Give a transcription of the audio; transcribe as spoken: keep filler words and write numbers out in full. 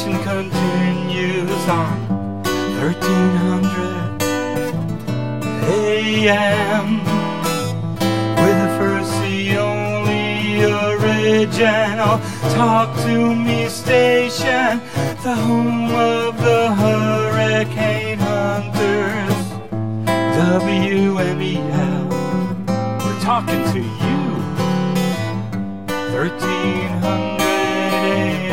station continues on thirteen hundred A M with the first, the only original Talk to Me station, the home of the Hurricane Hunters. W M E L, we're talking to you. thirteen hundred A M